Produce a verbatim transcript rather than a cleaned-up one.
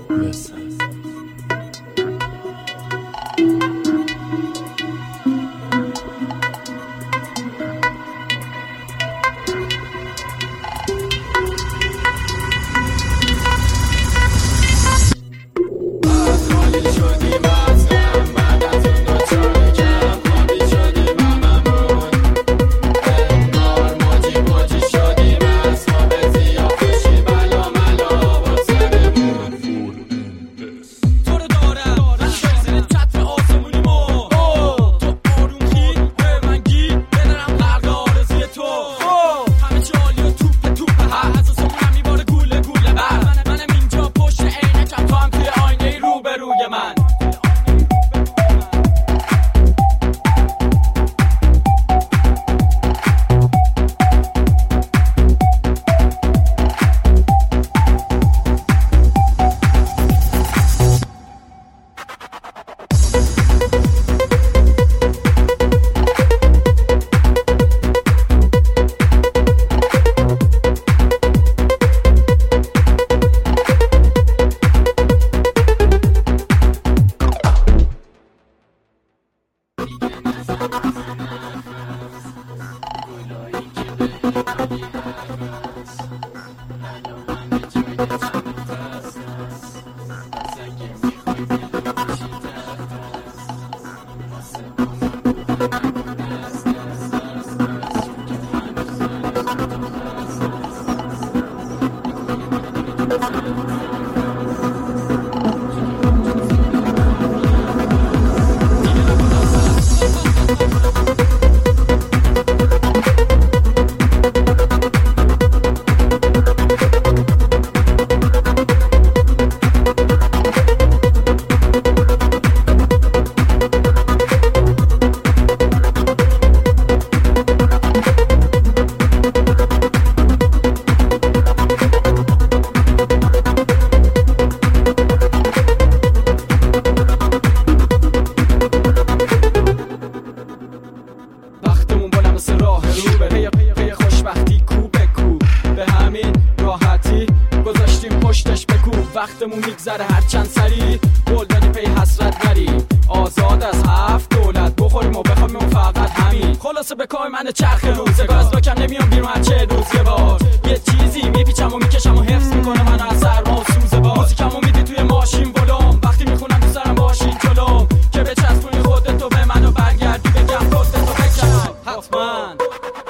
وقتمون میگذره هر چند سری قول دادی پی حسرت نریم آزاد از هفت دولت بخوریم و بخوایم اون فقط همین خلاصه به کای من چرخ روزگار از لاکم نمیام بیرون هر چه روز یه بار یه چیزی میپیچم و میکشم و حفظ میکنه من از سرما و سوزه بار موزیکمو میدی توی ماشین ولوم وقتی میخونم دوست دارم باشین جلوم که بچسبونی خودتو به منو برگردی بگم خودتو بکن حتما